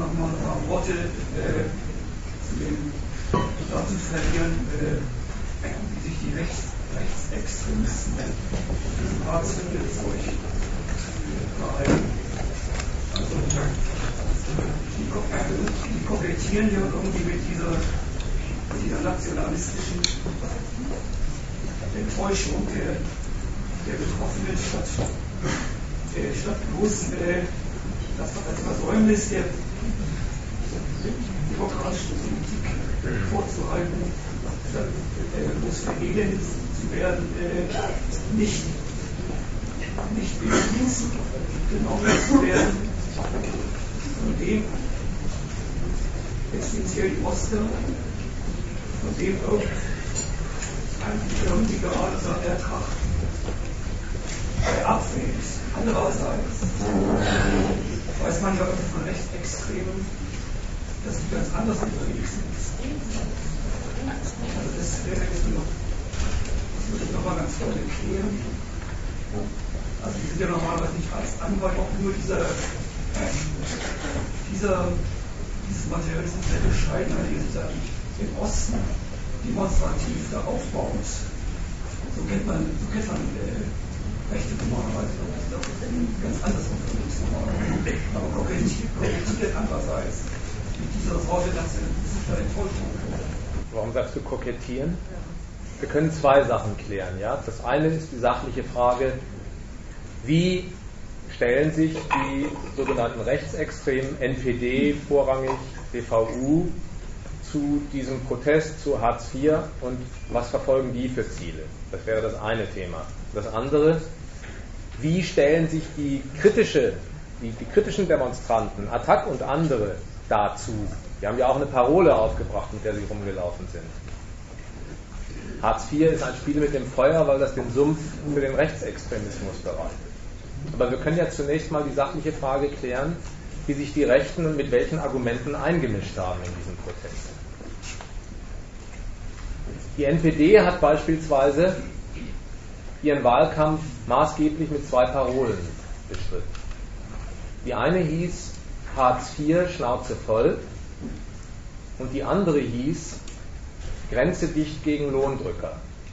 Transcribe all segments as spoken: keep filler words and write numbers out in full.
nochmal ein paar Worte äh, zu dem dazu verlieren, äh, wie sich die Rechts, Rechtsextremisten im Hartz-vier-Zeug verhalten. Also, die, die kokettieren ja irgendwie mit dieser, mit dieser nationalistischen Enttäuschung der, der Betroffenen statt, äh, statt bloß äh, das als Versäumnis der demokratischen Politik vorzuhalten, statt äh, bloß verelendet zu werden, äh, nicht, nicht in Dienst genommen zu werden, von dem essentiell die Oscar, von dem eigentlich irgendwie gerade seine Tracht abfällt. Andererseits weiß man ja von Rechtsextremen, dass die ganz anders unterwegs sind. Also das wäre jetzt noch, das würde ich nochmal ganz vorne erklären. Also die sind ja normalerweise nicht als Anwalt, auch nur dieser, dieser dieses Material ist sehr bescheiden, allerdings ist eigentlich im Osten demonstrativ da aufbaut. So kennt man, so kennt man äh, Rechte normalerweise. Das ist ganz anders unterwegs normalerweise. Aber kokettiert andererseits mit dieser Sorte, dass es da Enttäuschung kommt. Warum sagst du kokettieren? Wir können zwei Sachen klären. Ja? Das eine ist die sachliche Frage, wie stellen sich die sogenannten Rechtsextremen, N P D vorrangig, D V U, zu diesem Protest zu Hartz vier und was verfolgen die für Ziele? Das wäre das eine Thema. Das andere, wie stellen sich die, kritische, die, die kritischen Demonstranten, Attac und andere, dazu? Die haben ja auch eine Parole aufgebracht, mit der sie rumgelaufen sind. Hartz vier ist ein Spiel mit dem Feuer, weil das den Sumpf für den Rechtsextremismus bereitet. Aber wir können ja zunächst mal die sachliche Frage klären, wie sich die Rechten und mit welchen Argumenten eingemischt haben in diesen Protest. Die N P D hat beispielsweise ihren Wahlkampf maßgeblich mit zwei Parolen bestritten. Die eine hieß Hartz vier, Schnauze voll, und die andere hieß Grenze dicht gegen Lohndrücker.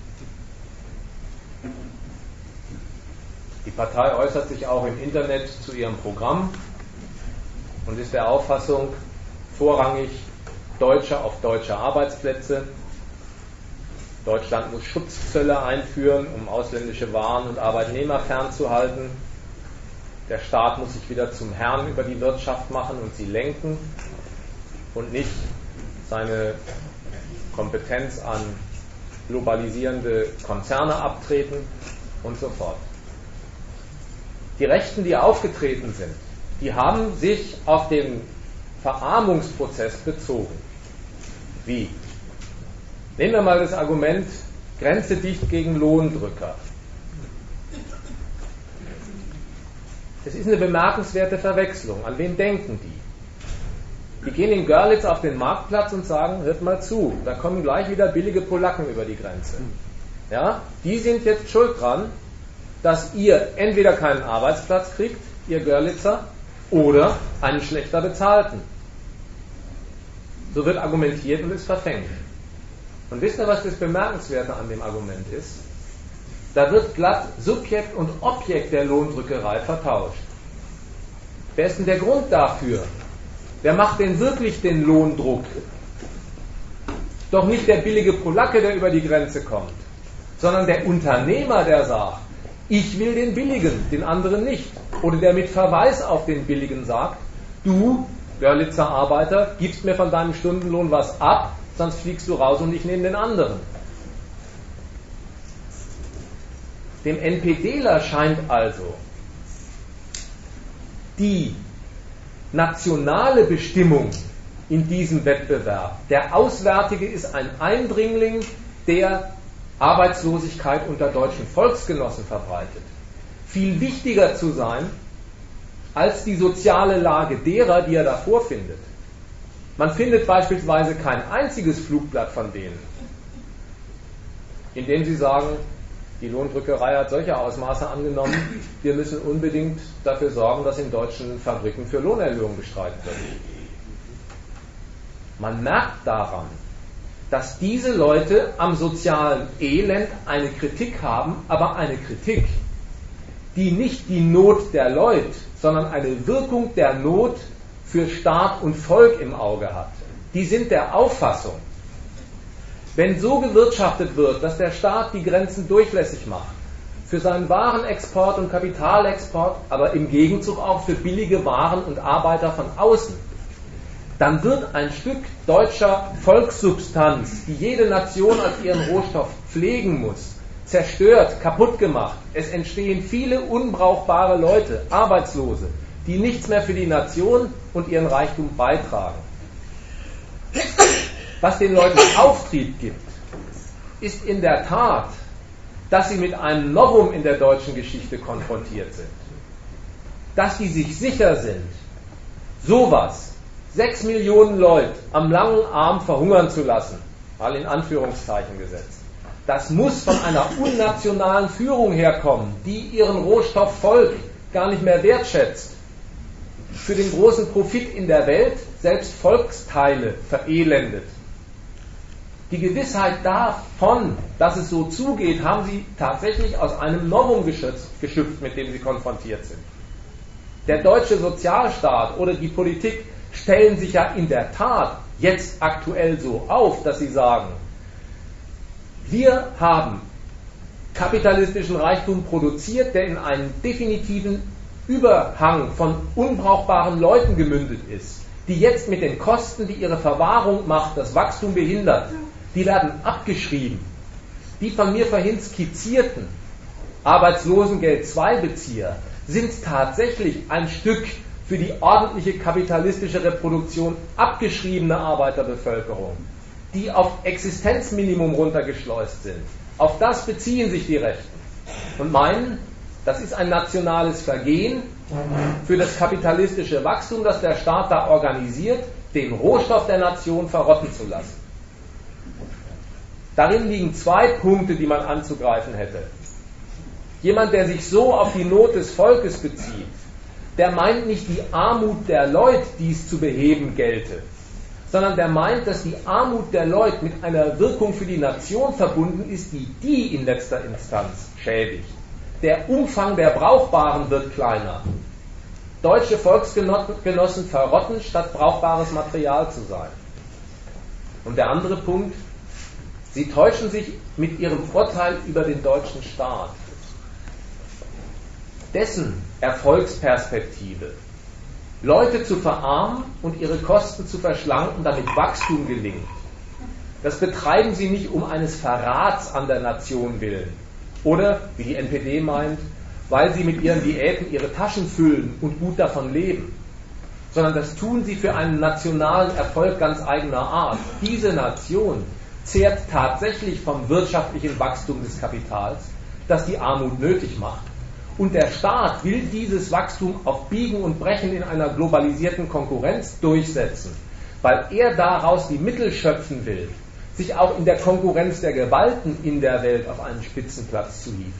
Die Partei äußert sich auch im Internet zu ihrem Programm und ist der Auffassung, vorrangig Deutsche auf deutsche Arbeitsplätze. Deutschland muss Schutzzölle einführen, um ausländische Waren und Arbeitnehmer fernzuhalten. Der Staat muss sich wieder zum Herrn über die Wirtschaft machen und sie lenken und nicht seine Kompetenz an globalisierende Konzerne abtreten und so fort. Die Rechten, die aufgetreten sind, die haben sich auf den Verarmungsprozess bezogen. Wie? Nehmen wir mal das Argument Grenze dicht gegen Lohndrücker. Das ist eine bemerkenswerte Verwechslung. An wen denken die? Die gehen in Görlitz auf den Marktplatz und sagen, hört mal zu, da kommen gleich wieder billige Polacken über die Grenze. Ja? Die sind jetzt schuld dran, dass ihr entweder keinen Arbeitsplatz kriegt, ihr Görlitzer, oder einen schlechter bezahlten. So wird argumentiert und ist verfängt. Und wisst ihr, was das Bemerkenswerte an dem Argument ist? Da wird glatt Subjekt und Objekt der Lohndrückerei vertauscht. Wer ist denn der Grund dafür? Wer macht denn wirklich den Lohndruck? Doch nicht der billige Polacke, der über die Grenze kommt, sondern der Unternehmer, der sagt, ich will den Billigen, den anderen nicht. Oder der mit Verweis auf den Billigen sagt, du, Görlitzer Arbeiter, gibst mir von deinem Stundenlohn was ab, sonst fliegst du raus und ich nehme den anderen. Dem NPDler scheint also die nationale Bestimmung in diesem Wettbewerb, der Auswärtige ist ein Eindringling, der Arbeitslosigkeit unter deutschen Volksgenossen verbreitet, viel wichtiger zu sein als die soziale Lage derer, die er da vorfindet. Man findet beispielsweise kein einziges Flugblatt von denen, in dem sie sagen, die Lohndrückerei hat solche Ausmaße angenommen, wir müssen unbedingt dafür sorgen, dass in deutschen Fabriken für Lohnerhöhung bestreitet wird. Man merkt daran, dass diese Leute am sozialen Elend eine Kritik haben, aber eine Kritik, die nicht die Not der Leute, sondern eine Wirkung der Not für Staat und Volk im Auge hat. Die sind der Auffassung, wenn so gewirtschaftet wird, dass der Staat die Grenzen durchlässig macht, für seinen Warenexport und Kapitalexport, aber im Gegenzug auch für billige Waren und Arbeiter von außen, dann wird ein Stück deutscher Volkssubstanz, die jede Nation als ihren Rohstoff pflegen muss, zerstört, kaputt gemacht. Es entstehen viele unbrauchbare Leute, Arbeitslose, die nichts mehr für die Nation und ihren Reichtum beitragen. Was den Leuten Auftrieb gibt, ist in der Tat, dass sie mit einem Novum in der deutschen Geschichte konfrontiert sind. Dass sie sich sicher sind, sowas, sechs Millionen Leute am langen Arm verhungern zu lassen, mal in Anführungszeichen gesetzt, das muss von einer unnationalen Führung herkommen, die ihren Rohstoff Volk gar nicht mehr wertschätzt, für den großen Profit in der Welt selbst Volksteile verelendet. Die Gewissheit davon, dass es so zugeht, haben sie tatsächlich aus einem Novum geschöpft, mit dem sie konfrontiert sind. Der deutsche Sozialstaat oder die Politik stellen sich ja in der Tat jetzt aktuell so auf, dass sie sagen, wir haben kapitalistischen Reichtum produziert, der in einen definitiven Überhang von unbrauchbaren Leuten gemündet ist, die jetzt mit den Kosten, die ihre Verwahrung macht, das Wachstum behindert, die werden abgeschrieben. Die von mir vorhin skizzierten Arbeitslosengeld zwei Bezieher sind tatsächlich ein Stück für die ordentliche kapitalistische Reproduktion abgeschriebene Arbeiterbevölkerung, die auf Existenzminimum runtergeschleust sind. Auf das beziehen sich die Rechten und meinen, das ist ein nationales Vergehen für das kapitalistische Wachstum, das der Staat da organisiert, den Rohstoff der Nation verrotten zu lassen. Darin liegen zwei Punkte, die man anzugreifen hätte. Jemand, der sich so auf die Not des Volkes bezieht, der meint nicht die Armut der Leute, die es zu beheben gelte, sondern der meint, dass die Armut der Leute mit einer Wirkung für die Nation verbunden ist, die die in letzter Instanz schädigt. Der Umfang der Brauchbaren wird kleiner. Deutsche Volksgenossen verrotten, statt brauchbares Material zu sein. Und der andere Punkt, sie täuschen sich mit ihrem Urteil über den deutschen Staat. Dessen Erfolgsperspektive, Leute zu verarmen und ihre Kosten zu verschlanken, damit Wachstum gelingt, das betreiben sie nicht um eines Verrats an der Nation willen. Oder, wie die N P D meint, weil sie mit ihren Diäten ihre Taschen füllen und gut davon leben. Sondern das tun sie für einen nationalen Erfolg ganz eigener Art. Diese Nation zehrt tatsächlich vom wirtschaftlichen Wachstum des Kapitals, das die Armut nötig macht. Und der Staat will dieses Wachstum auf Biegen und Brechen in einer globalisierten Konkurrenz durchsetzen, weil er daraus die Mittel schöpfen will, sich auch in der Konkurrenz der Gewalten in der Welt auf einen Spitzenplatz zu hieven.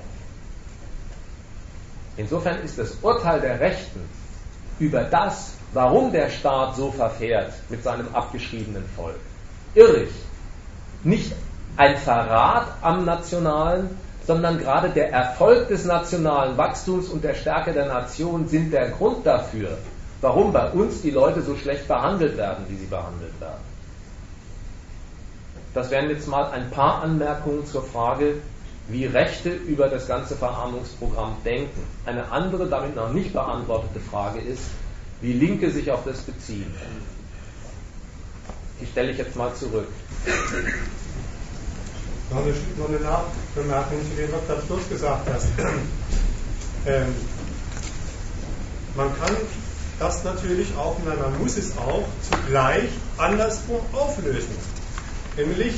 Insofern ist das Urteil der Rechten über das, warum der Staat so verfährt mit seinem abgeschriebenen Volk, irrig. Nicht ein Verrat am Nationalen, sondern gerade der Erfolg des nationalen Wachstums und der Stärke der Nation sind der Grund dafür, warum bei uns die Leute so schlecht behandelt werden, wie sie behandelt werden. Das wären jetzt mal ein paar Anmerkungen zur Frage, wie Rechte über das ganze Verarmungsprogramm denken. Eine andere, damit noch nicht beantwortete Frage ist, wie Linke sich auf das beziehen. Die stelle ich jetzt mal zurück. Noch eine, noch eine Nachbemerkung zu dem, was du am Schluss gesagt hast. Ähm, man kann das natürlich auch, nein, man muss es auch zugleich andersrum auflösen. Nämlich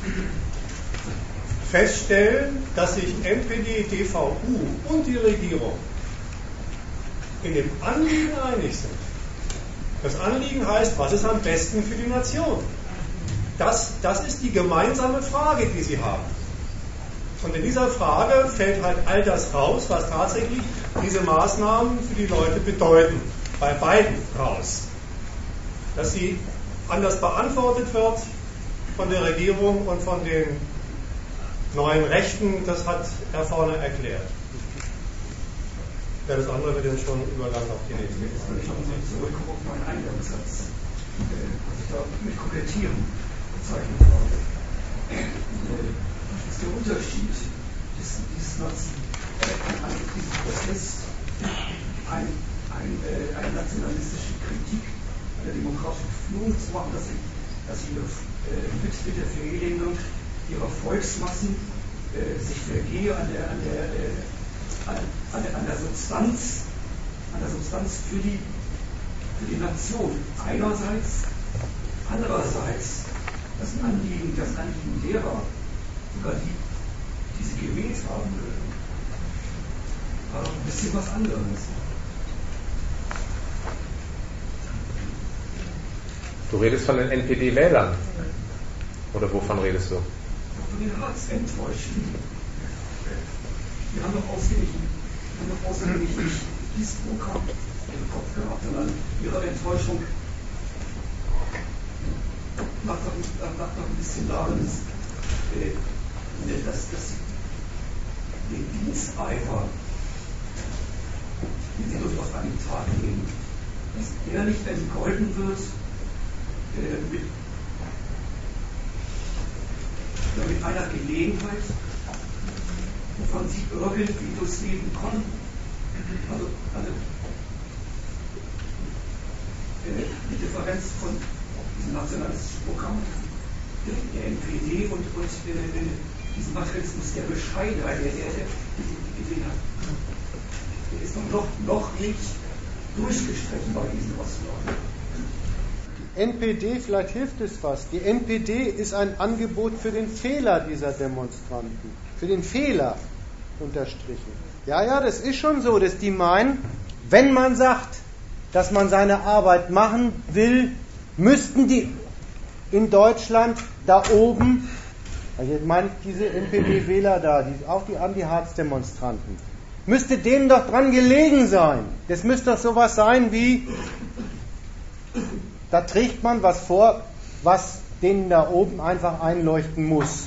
feststellen, dass sich N P D, D V U und die Regierung in dem Anliegen einig sind. Das Anliegen heißt, was ist am besten für die Nation? Das, das ist die gemeinsame Frage, die sie haben. Und in dieser Frage fällt halt all das raus, was tatsächlich diese Maßnahmen für die Leute bedeuten. Bei beiden raus. Dass sie anders beantwortet wird von der Regierung und von den neuen Rechten, das hat er vorne erklärt. Ja, das andere wird jetzt schon Übergang auf die nächste. Jetzt will ich noch mal zurückkommen auf meinen Eingangssatz, was ich da mit Kokettieren bezeichnet habe. Was ist der Unterschied dieses, dieses Nazi, äh, an diesem Prozess, ein, ein, äh, eine nationalistische Kritik der demokratischen Führung zu machen, dass sie, dass sie äh, mit, mit der Verelendung ihrer Volksmassen äh, sich vergehe an der, an der äh, An, an, an der Substanz, an der Substanz für die, für die Nation einerseits, andererseits das Anliegen, das Anliegen derer, sogar die, die sie gewählt haben würden, war ein bisschen was anderes. Du redest von den N P D-Wählern? Oder wovon redest du? Von den Ratsenttäuschten. Wir haben doch ausgerechnet, wir haben doch ausgerechnet nicht dieses Programm im Kopf gehabt, sondern ihre Enttäuschung macht doch, macht doch ein bisschen darin, dass, äh, dass, dass den Diensteifer, den sie durchaus an den Tag legen, dass der nicht entgolten wird äh, mit, ja, mit einer Gelegenheit, wovon sie irgendwie durchs Leben kommen. Also, also äh, die Differenz von diesem nationalistischen Programm der, der N P D und, und äh, diesem Materialismus der Bescheidenheit, der, der, der, der, der, der ist noch, noch nicht durchgestrichen bei diesen Ostleuten. Die N P D, vielleicht hilft es was, die N P D ist ein Angebot für den Fehler dieser Demonstranten. Für den Fehler unterstrichen. Ja, ja, das ist schon so, dass die meinen, wenn man sagt, dass man seine Arbeit machen will, müssten die in Deutschland da oben, also ich meine diese N P D-Wähler da, die, auch die Anti-Harz-Demonstranten, müsste denen doch dran gelegen sein. Das müsste doch sowas sein wie, da trägt man was vor, was denen da oben einfach einleuchten muss.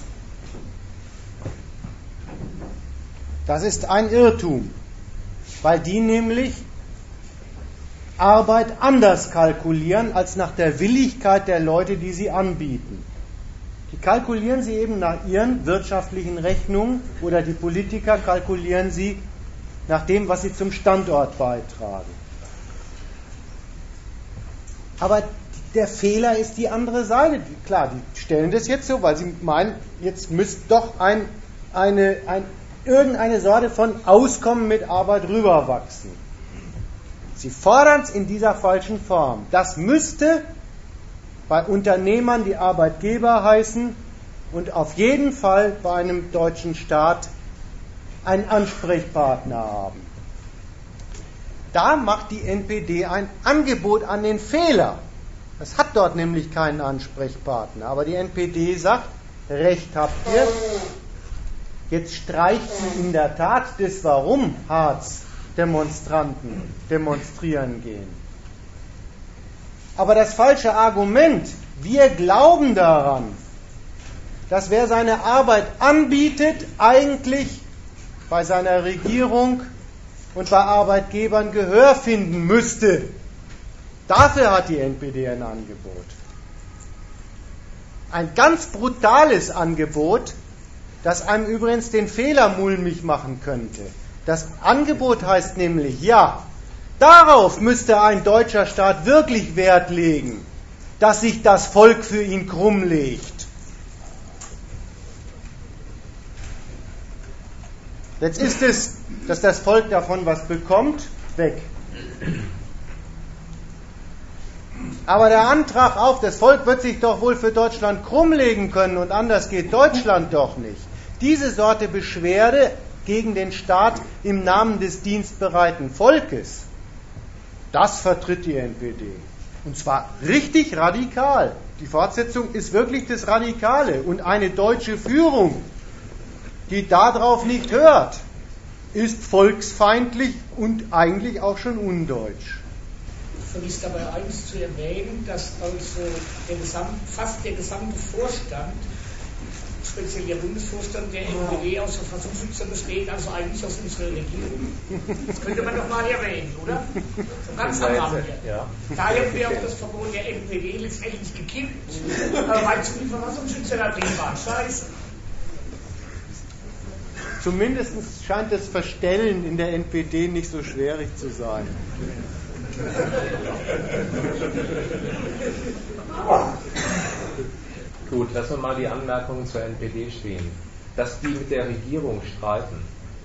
Das ist ein Irrtum, weil die nämlich Arbeit anders kalkulieren als nach der Willigkeit der Leute, die sie anbieten. Die kalkulieren sie eben nach ihren wirtschaftlichen Rechnungen oder die Politiker kalkulieren sie nach dem, was sie zum Standort beitragen. Aber der Fehler ist die andere Seite. Klar, die stellen das jetzt so, weil sie meinen, jetzt müsste doch ein, eine, ein, irgendeine Sorte von Auskommen mit Arbeit rüberwachsen. Sie fordern es in dieser falschen Form. Das müsste bei Unternehmern, die Arbeitgeber heißen, und auf jeden Fall bei einem deutschen Staat einen Ansprechpartner haben. Da macht die N P D ein Angebot an den Fehler. Es hat dort nämlich keinen Ansprechpartner. Aber die N P D sagt, Recht habt ihr. Jetzt streicht sie in der Tat das, warum Harz-Demonstranten demonstrieren gehen. Aber das falsche Argument, wir glauben daran, dass wer seine Arbeit anbietet, eigentlich bei seiner Regierung und bei Arbeitgebern Gehör finden müsste. Dafür hat die N P D ein Angebot. Ein ganz brutales Angebot, das einem übrigens den Fehler mulmig machen könnte. Das Angebot heißt nämlich, ja, darauf müsste ein deutscher Staat wirklich Wert legen, dass sich das Volk für ihn krumm legt. Jetzt ist es, dass das Volk davon was bekommt, weg. Aber der Antrag auf, das Volk wird sich doch wohl für Deutschland krumm legen können und anders geht Deutschland doch nicht. Diese Sorte Beschwerde gegen den Staat im Namen des dienstbereiten Volkes, das vertritt die N P D. Und zwar richtig radikal. Die Fortsetzung ist wirklich das Radikale. Und eine deutsche Führung, die darauf nicht hört, ist volksfeindlich und eigentlich auch schon undeutsch. vergisst dabei eins zu erwähnen, dass also der gesamt, fast der gesamte Vorstand, speziell der Bundesvorstand der N P D, aus Verfassungsschützern besteht, also eigentlich aus unserer Regierung. Das könnte man doch mal erwähnen, oder? So ganz am Rande. Ja. Da hätten wir auch das Verbot der N P D letztendlich gekippt, weil zu den Verfassungsschützern da drin waren. Scheiße. Zumindest scheint das Verstellen in der N P D nicht so schwierig zu sein. Gut, lassen wir mal die Anmerkungen zur N P D stehen. Dass die mit der Regierung streiten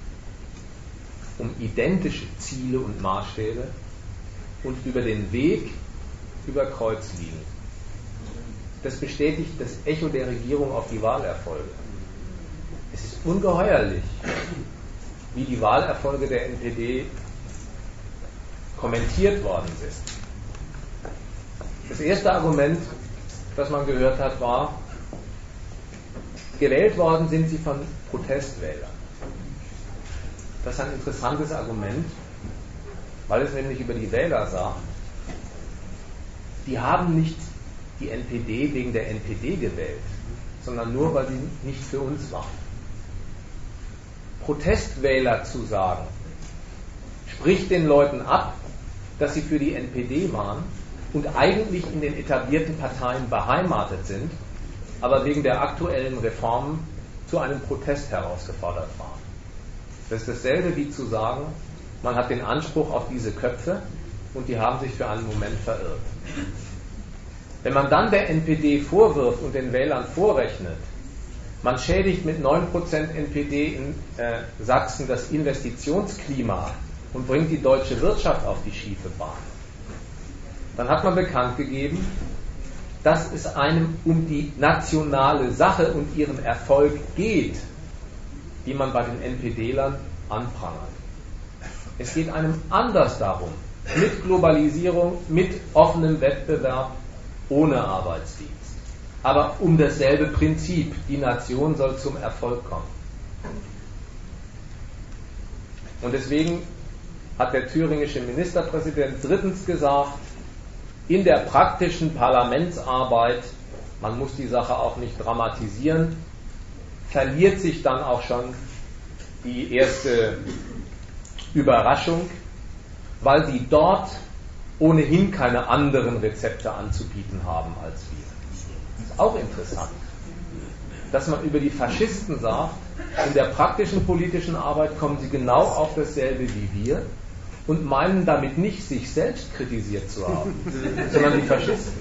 um identische Ziele und Maßstäbe und über den Weg über Kreuz liegen. Das bestätigt das Echo der Regierung auf die Wahlerfolge. Es ist ungeheuerlich, wie die Wahlerfolge der N P D kommentiert worden sind. Das erste Argument, das man gehört hat, war, gewählt worden sind sie von Protestwählern. Das ist ein interessantes Argument, weil es nämlich über die Wähler sagt, die haben nicht die N P D wegen der N P D gewählt, sondern nur, weil sie nicht für uns waren. Protestwähler zu sagen, spricht den Leuten ab, dass sie für die N P D waren und eigentlich in den etablierten Parteien beheimatet sind, aber wegen der aktuellen Reformen zu einem Protest herausgefordert waren. Das ist dasselbe wie zu sagen, man hat den Anspruch auf diese Köpfe und die haben sich für einen Moment verirrt. Wenn man dann der N P D vorwirft und den Wählern vorrechnet, man schädigt mit neun Prozent N P D in äh, Sachsen das Investitionsklima und bringt die deutsche Wirtschaft auf die schiefe Bahn, dann hat man bekannt gegeben, dass es einem um die nationale Sache und ihren Erfolg geht, die man bei den N P D-Lern anprangert. Es geht einem anders darum, mit Globalisierung, mit offenem Wettbewerb, ohne Arbeitsdienst. Aber um dasselbe Prinzip, die Nation soll zum Erfolg kommen. Und deswegen hat der thüringische Ministerpräsident drittens gesagt, in der praktischen Parlamentsarbeit, man muss die Sache auch nicht dramatisieren, verliert sich dann auch schon die erste Überraschung, weil sie dort ohnehin keine anderen Rezepte anzubieten haben als wir. Das ist auch interessant, dass man über die Faschisten sagt, in der praktischen politischen Arbeit kommen sie genau auf dasselbe wie wir und meinen damit nicht, sich selbst kritisiert zu haben, sondern die Faschisten.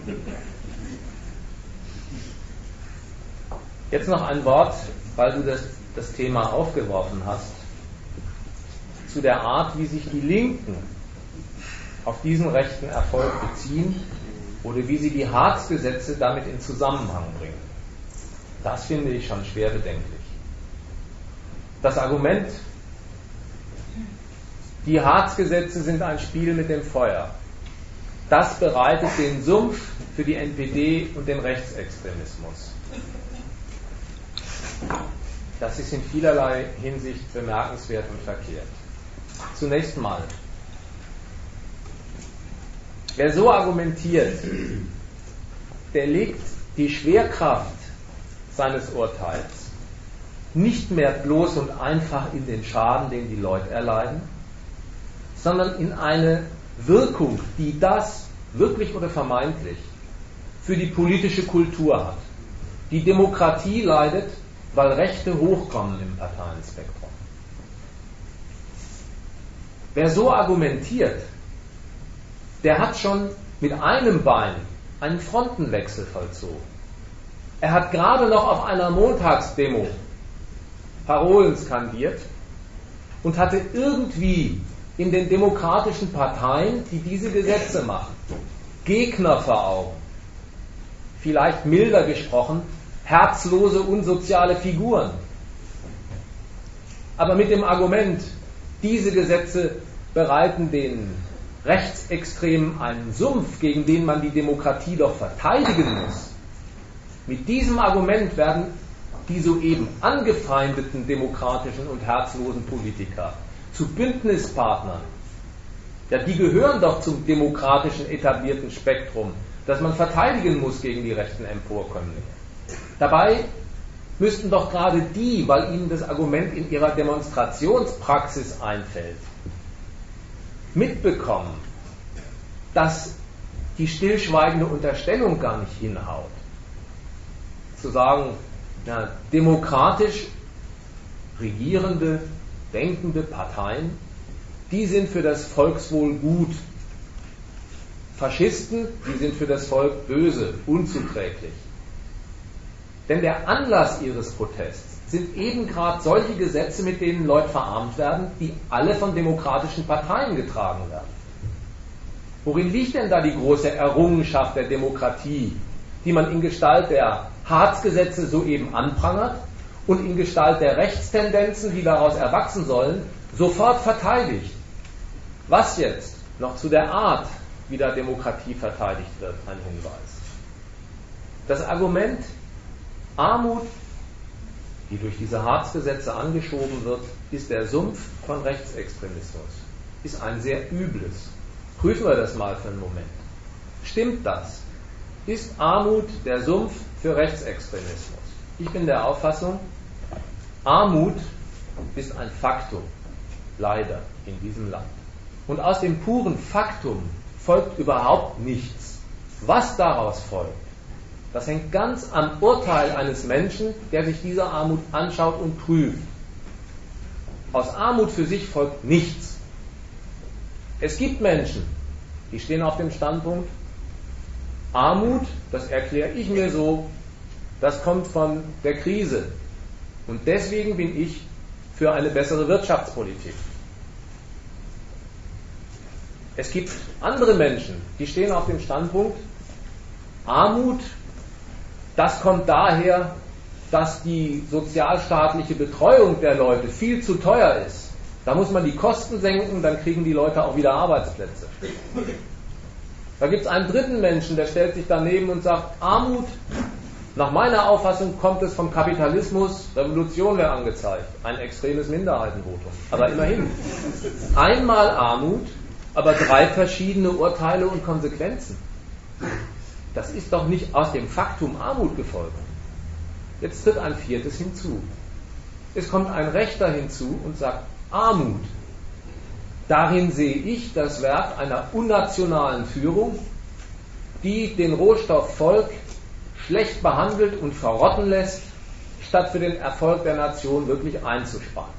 Jetzt noch ein Wort, weil du das, das Thema aufgeworfen hast, zu der Art, wie sich die Linken auf diesen rechten Erfolg beziehen oder wie sie die Hartz-Gesetze damit in Zusammenhang bringen. Das finde ich schon schwer bedenklich. Das Argument, die Hartz-Gesetze sind ein Spiel mit dem Feuer, das bereitet den Sumpf für die N P D und den Rechtsextremismus. Das ist in vielerlei Hinsicht bemerkenswert und verkehrt. Zunächst mal, wer so argumentiert, der legt die Schwerkraft seines Urteils nicht mehr bloß und einfach in den Schaden, den die Leute erleiden, sondern in eine Wirkung, die das wirklich oder vermeintlich für die politische Kultur hat. Die Demokratie leidet, weil Rechte hochkommen im Parteienspektrum. Wer so argumentiert, der hat schon mit einem Bein einen Frontenwechsel vollzogen. Er hat gerade noch auf einer Montagsdemo Parolen skandiert und hatte irgendwie in den demokratischen Parteien, die diese Gesetze machen, Gegner vor Augen. Vielleicht milder gesprochen, herzlose, unsoziale Figuren. Aber mit dem Argument, diese Gesetze bereiten den Rechtsextremen einen Sumpf, gegen den man die Demokratie doch verteidigen muss. Mit diesem Argument werden die soeben angefeindeten demokratischen und herzlosen Politiker zu Bündnispartnern Ja, die gehören doch zum demokratischen etablierten Spektrum, das man verteidigen muss gegen die rechten Emporkömmlinge. Dabei müssten doch gerade die, weil ihnen das Argument in ihrer Demonstrationspraxis einfällt, mitbekommen, dass die stillschweigende Unterstellung gar nicht hinhaut. Zu sagen, ja, demokratisch regierende, denkende Parteien, die sind für das Volkswohl gut. Faschisten, die sind für das Volk böse, unzuträglich. Denn der Anlass ihres Protests sind eben gerade solche Gesetze, mit denen Leute verarmt werden, die alle von demokratischen Parteien getragen werden. Worin liegt denn da die große Errungenschaft der Demokratie, die man in Gestalt der Harzgesetze soeben anprangert und in Gestalt der Rechtstendenzen, die daraus erwachsen sollen, sofort verteidigt? Was jetzt noch zu der Art, wie da Demokratie verteidigt wird, ein Hinweis. Das Argument, Armut, die durch diese Harzgesetze angeschoben wird, ist der Sumpf von Rechtsextremismus. Ist ein sehr übles. Prüfen wir das mal für einen Moment. Stimmt das? Ist Armut der Sumpf für Rechtsextremismus? Ich bin der Auffassung, Armut ist ein Faktum, leider, in diesem Land. Und aus dem puren Faktum folgt überhaupt nichts. Was daraus folgt, das hängt ganz am Urteil eines Menschen, der sich diese Armut anschaut und prüft. Aus Armut für sich folgt nichts. Es gibt Menschen, die stehen auf dem Standpunkt, Armut, das erkläre ich mir so, das kommt von der Krise. Und deswegen bin ich für eine bessere Wirtschaftspolitik. Es gibt andere Menschen, die stehen auf dem Standpunkt, Armut, das kommt daher, dass die sozialstaatliche Betreuung der Leute viel zu teuer ist. Da muss man die Kosten senken, dann kriegen die Leute auch wieder Arbeitsplätze. Da gibt es einen dritten Menschen, der stellt sich daneben und sagt, Armut, nach meiner Auffassung kommt es vom Kapitalismus, Revolution wäre angezeigt, ein extremes Minderheitenvotum. Aber immerhin, einmal Armut, aber drei verschiedene Urteile und Konsequenzen. Das ist doch nicht aus dem Faktum Armut gefolgt. Jetzt tritt ein viertes hinzu. Es kommt ein Rechter hinzu und sagt, Armut. Darin sehe ich das Werk einer unnationalen Führung, die den Rohstoff Volk schlecht behandelt und verrotten lässt, statt für den Erfolg der Nation wirklich einzusparen.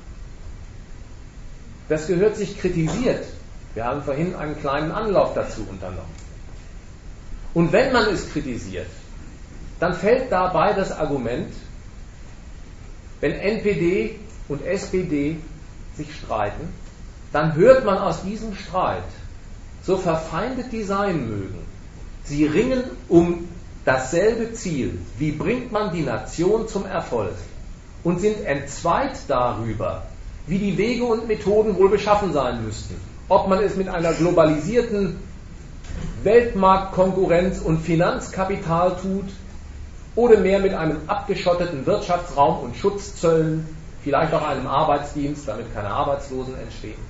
Das gehört sich kritisiert. Wir haben vorhin einen kleinen Anlauf dazu unternommen. Und wenn man es kritisiert, dann fällt dabei das Argument, wenn N P D und S P D sich streiten, dann hört man aus diesem Streit, so verfeindet die sein mögen, sie ringen um dasselbe Ziel, wie bringt man die Nation zum Erfolg, und sind entzweit darüber, wie die Wege und Methoden wohl beschaffen sein müssten, ob man es mit einer globalisierten Weltmarktkonkurrenz und Finanzkapital tut oder mehr mit einem abgeschotteten Wirtschaftsraum und Schutzzöllen, vielleicht auch einem Arbeitsdienst, damit keine Arbeitslosen entstehen.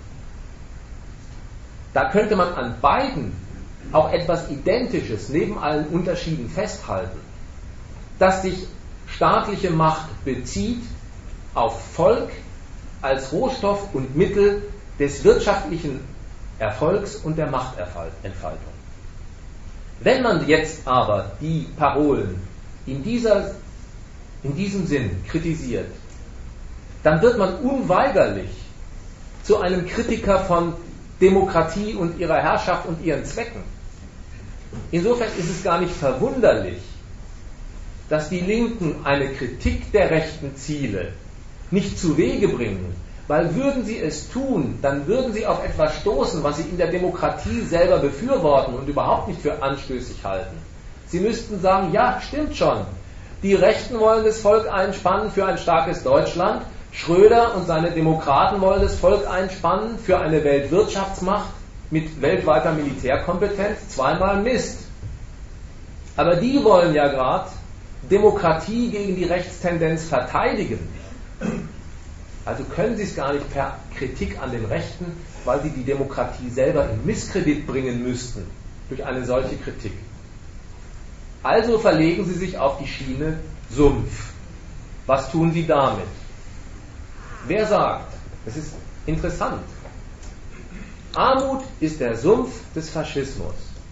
Da könnte man an beiden auch etwas Identisches neben allen Unterschieden festhalten, dass sich staatliche Macht bezieht auf Volk als Rohstoff und Mittel des wirtschaftlichen Erfolgs und der Machtentfaltung. Wenn man jetzt aber die Parolen in, dieser, in diesem Sinn kritisiert, dann wird man unweigerlich zu einem Kritiker von Demokratie und ihrer Herrschaft und ihren Zwecken. Insofern ist es gar nicht verwunderlich, dass die Linken eine Kritik der rechten Ziele nicht zu Wege bringen, weil würden sie es tun, dann würden sie auf etwas stoßen, was sie in der Demokratie selber befürworten und überhaupt nicht für anstößig halten. Sie müssten sagen, ja, stimmt schon, die Rechten wollen das Volk einspannen für ein starkes Deutschland, Schröder und seine Demokraten wollen das Volk einspannen für eine Weltwirtschaftsmacht mit weltweiter Militärkompetenz, zweimal Mist. Aber die wollen ja gerade Demokratie gegen die Rechtstendenz verteidigen. Also können Sie es gar nicht per Kritik an den Rechten, weil Sie die Demokratie selber in Misskredit bringen müssten durch eine solche Kritik. Also verlegen Sie sich auf die Schiene Sumpf. Was tun Sie damit? Wer sagt, das ist interessant, Armut ist der Sumpf des Faschismus.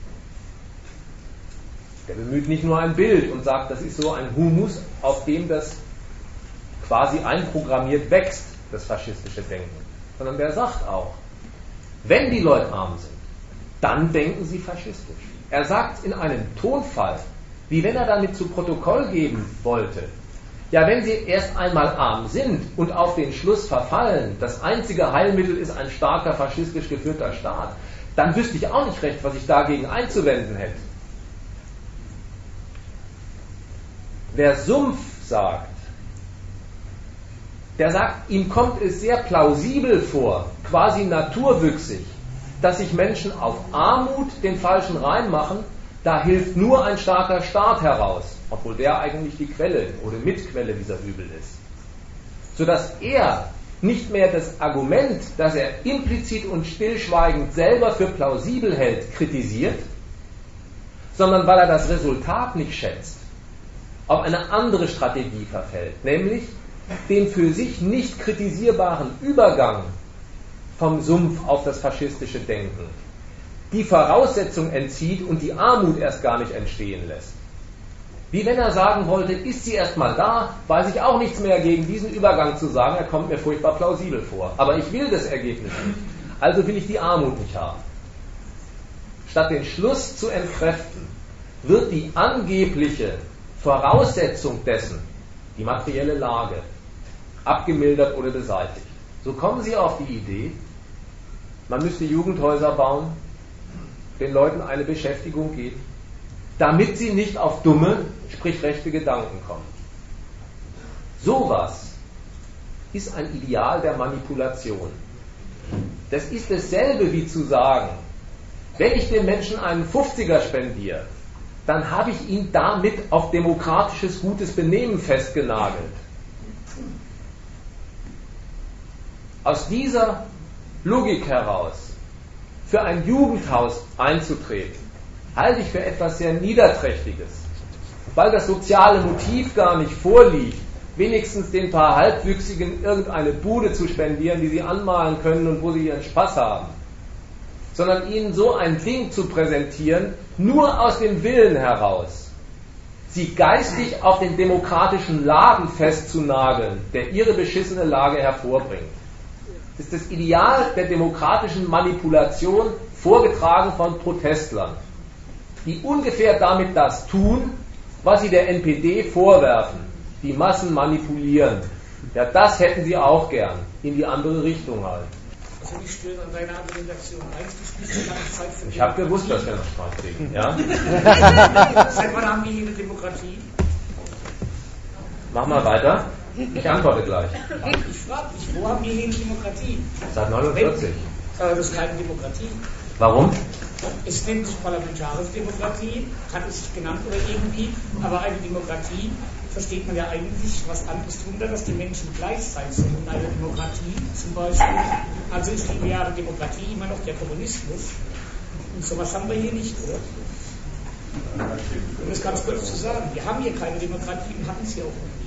Der bemüht nicht nur ein Bild und sagt, das ist so ein Humus, auf dem das quasi einprogrammiert wächst, das faschistische Denken. Sondern der sagt auch, wenn die Leute arm sind, dann denken sie faschistisch. Er sagt in einem Tonfall, wie wenn er damit zu Protokoll geben wollte, ja, wenn sie erst einmal arm sind und auf den Schluss verfallen, das einzige Heilmittel ist ein starker faschistisch geführter Staat, dann wüsste ich auch nicht recht, was ich dagegen einzuwenden hätte. Wer Sumpf sagt, der sagt, ihm kommt es sehr plausibel vor, quasi naturwüchsig, dass sich Menschen auf Armut den falschen Reim machen, da hilft nur ein starker Staat heraus, obwohl der eigentlich die Quelle oder Mitquelle dieser Übel ist. Sodass er nicht mehr das Argument, das er implizit und stillschweigend selber für plausibel hält, kritisiert, sondern weil er das Resultat nicht schätzt, auf eine andere Strategie verfällt, nämlich den für sich nicht kritisierbaren Übergang vom Sumpf auf das faschistische Denken, die Voraussetzung entzieht und die Armut erst gar nicht entstehen lässt. Wie wenn er sagen wollte, ist sie erst mal da, weiß ich auch nichts mehr gegen diesen Übergang zu sagen, er kommt mir furchtbar plausibel vor. Aber ich will das Ergebnis nicht, also will ich die Armut nicht haben. Statt den Schluss zu entkräften, wird die angebliche Voraussetzung dessen, die materielle Lage, abgemildert oder beseitigt. So kommen Sie auf die Idee, man müsste Jugendhäuser bauen, den Leuten eine Beschäftigung geben, damit sie nicht auf dumme, sprich rechte Gedanken kommen. Sowas ist ein Ideal der Manipulation. Das ist dasselbe wie zu sagen, wenn ich dem Menschen einen fünfziger spendiere, dann habe ich ihn damit auf demokratisches, gutes Benehmen festgenagelt. Aus dieser Logik heraus, für ein Jugendhaus einzutreten, halte ich für etwas sehr Niederträchtiges, weil das soziale Motiv gar nicht vorliegt, wenigstens den paar Halbwüchsigen irgendeine Bude zu spendieren, die sie anmalen können und wo sie ihren Spaß haben, sondern ihnen so ein Ding zu präsentieren, nur aus dem Willen heraus, sie geistig auf den demokratischen Laden festzunageln, der ihre beschissene Lage hervorbringt. Das ist das Ideal der demokratischen Manipulation, vorgetragen von Protestlern, die ungefähr damit das tun, was sie der N P D vorwerfen, die Massen manipulieren. Ja, das hätten sie auch gern, in die andere Richtung halt. Also nicht stören an deiner Argumentation. Eigentlich ist gar nicht Zeit für Ich habe gewusst, dass wir noch Spaß kriegen. Ja? Seit wann haben wir hier eine Demokratie? Machen wir weiter. Ich antworte gleich. Ich frage mich, wo haben wir hier eine Demokratie? Seit neunundvierzig. Äh, das ist keine Demokratie. Warum? Es nennt sich parlamentarische Demokratie, hat es sich genannt oder irgendwie, aber eine Demokratie versteht man ja eigentlich was anderes drunter, dass die Menschen gleich sein sollen. Und eine Demokratie zum Beispiel, also ist die ideale Demokratie immer noch der Kommunismus. Und sowas haben wir hier nicht, oder? Um das ganz kurz zu sagen, wir haben hier keine Demokratie und hatten sie auch noch nie.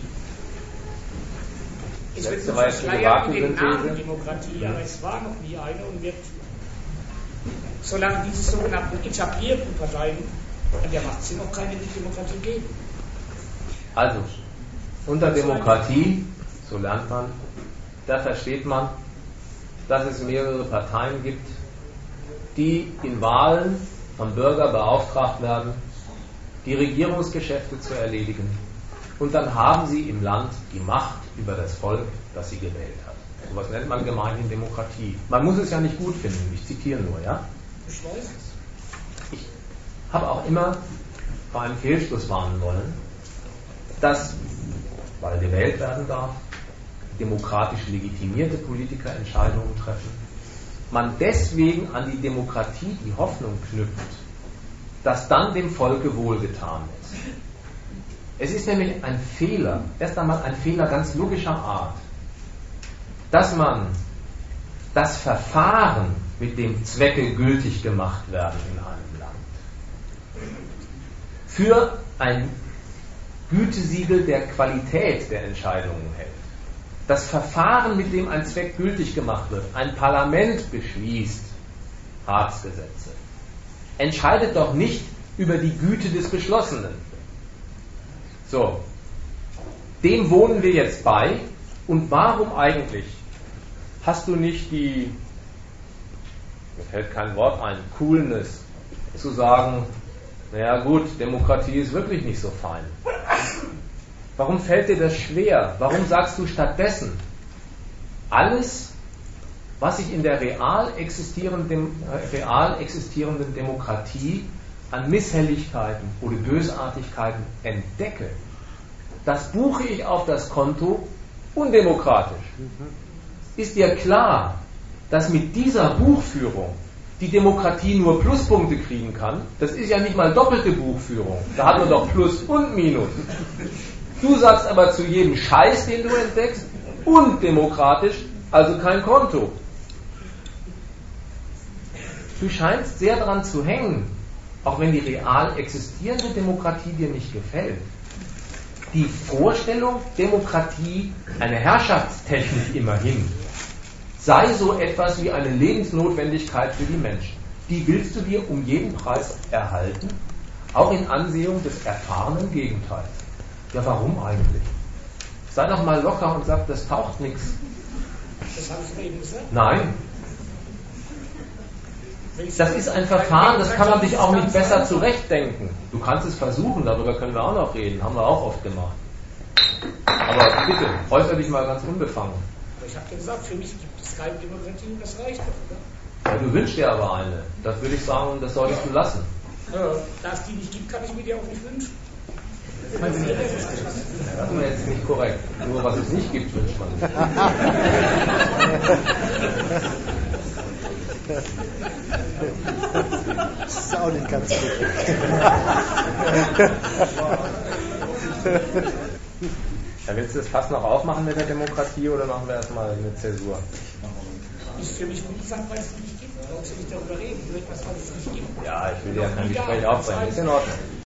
Es wird so verschleiert mit dem Namen Demokratie, aber es war noch nie eine und wird, solange diese sogenannten etablierten Parteien an der Macht sind, noch keine Demokratie geben. Also, unter Demokratie, so lernt man, da versteht man, dass es mehrere Parteien gibt, die in Wahlen von Bürgern beauftragt werden, die Regierungsgeschäfte zu erledigen. Und dann haben sie im Land die Macht über das Volk, das sie gewählt hat. So was nennt man gemeinhin Demokratie. Man muss es ja nicht gut finden, ich zitiere nur, ja? Ich weiß es. Ich habe auch immer vor einem Fehlschluss warnen wollen, dass, weil gewählt werden darf, demokratisch legitimierte Politiker Entscheidungen treffen, man deswegen an die Demokratie die Hoffnung knüpft, dass dann dem Volke wohlgetan ist. Es ist nämlich ein Fehler, erst einmal ein Fehler ganz logischer Art, dass man das Verfahren, mit dem Zwecke gültig gemacht werden in einem Land, für ein Gütesiegel der Qualität der Entscheidungen hält. Das Verfahren, mit dem ein Zweck gültig gemacht wird, ein Parlament beschließt Ratsgesetze, entscheidet doch nicht über die Güte des Beschlossenen. So, dem wohnen wir jetzt bei. Und warum eigentlich hast du nicht die, mir fällt kein Wort ein, Coolness, zu sagen, naja gut, Demokratie ist wirklich nicht so fein. Warum fällt dir das schwer? Warum sagst du stattdessen, alles, was ich in der real existierenden, real existierenden Demokratie an Misshelligkeiten oder Bösartigkeiten entdecke, das buche ich auf das Konto undemokratisch. Ist dir klar, dass mit dieser Buchführung die Demokratie nur Pluspunkte kriegen kann? Das ist ja nicht mal doppelte Buchführung. Da hat man doch Plus und Minus. Du sagst aber zu jedem Scheiß, den du entdeckst, undemokratisch, also kein Konto. Du scheinst sehr daran zu hängen, auch wenn die real existierende Demokratie dir nicht gefällt. Die Vorstellung, Demokratie, eine Herrschaftstechnik immerhin, sei so etwas wie eine Lebensnotwendigkeit für die Menschen. Die willst du dir um jeden Preis erhalten, auch in Ansehung des erfahrenen Gegenteils. Ja, warum eigentlich? Sei doch mal locker und sag, das taucht nichts. Das habe ich eben gesagt. Nein. Das ist ein Verfahren, das kann man sich auch nicht besser zurechtdenken. Du kannst es versuchen, darüber können wir auch noch reden, haben wir auch oft gemacht. Aber bitte, äußere dich mal ganz unbefangen. Aber ich habe dir gesagt, für mich gibt es keine Demokratie und das reicht doch, oder? Ja, du wünschst dir aber eine. Das würde ich sagen, das solltest du lassen. Ja, da es die nicht gibt, kann ich mir die auch nicht wünschen. Das ist jetzt nicht korrekt. Nur was es nicht gibt, wünscht man sich. Das ist auch nicht ganz gut. Ja, willst du das fast noch aufmachen mit der Demokratie oder machen wir erstmal eine Zäsur? Ist für mich uninteressant, weil es nicht gibt. Brauchst du nicht darüber reden, über etwas, was es nicht gibt. Ja, ich will ja kein Gespräch aufbrechen. Ist in Ordnung.